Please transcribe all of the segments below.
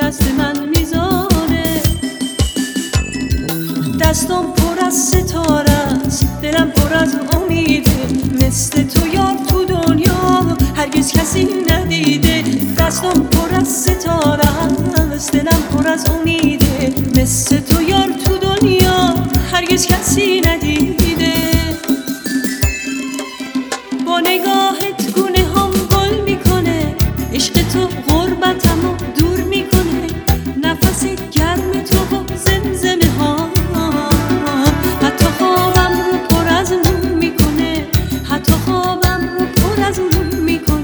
دست من میذاره. دستم پر از ستاره است، دلم پر از امیده، مثل تو یار تو دنیا هرگز کسی ندیده. دستم پر از ستاره است، دلم پر از امیده، مثل تو یار تو دنیا هرگز کسی ندیده. با نگاهت گونه هم گل میکنه، عشق تو غربتمو دور میکنه، نفس گرم تو و زمزمه ها حتی خوابم رو پر از نور میکنه، حتی خوابم رو پر از نور میکنه.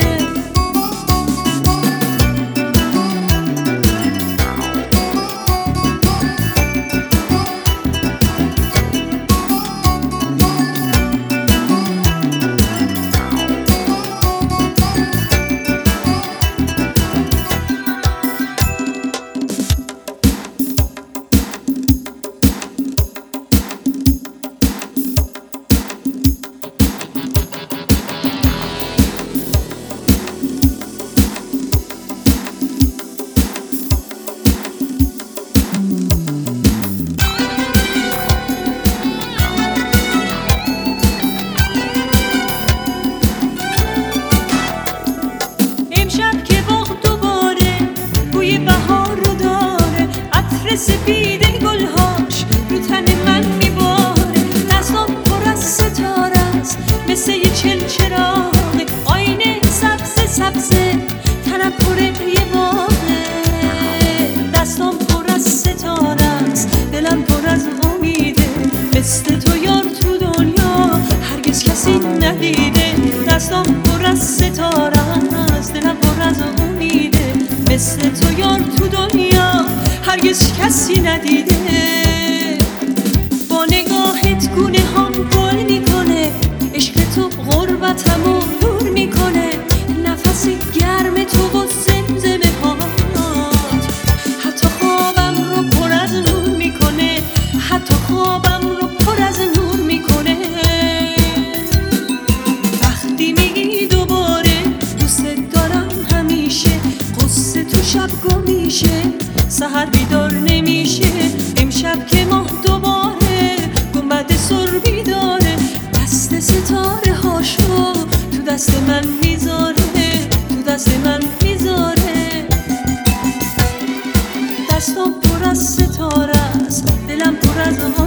سپید گلهاش رو تن من میباره، دستم پر از ستاره است مثل یه چلچراغ، آینه سبز سبزه تنم پر یه باغه. دستم پر از ستاره است، دلم پر از امیده، مثل تو یار تو دنیا هرگز کسی ندیده. دستم پر از ستاره است، دلم پر از امیده، مثل تو یار تو دنیا هرگز کسی ندیده. با نگاهت گونه هم گل میکنه، عشق تو غربتمو دور میکنه، نفس گرم تو و زمزمه هات حتی خوابم رو پر از نور میکنه، حتی خوابم رو پر از نور میکنه. وقتی میگی دوباره دوست دارم همیشه، قصه تو شب گم میشه، سحر بیدار نمیشه. امشب که ماه دوباره گنبد سر بیداره، دست ستاره هاشو تو دست من میذاره، تو دست من میذاره. دستم پر از ستاره است، دلم پر از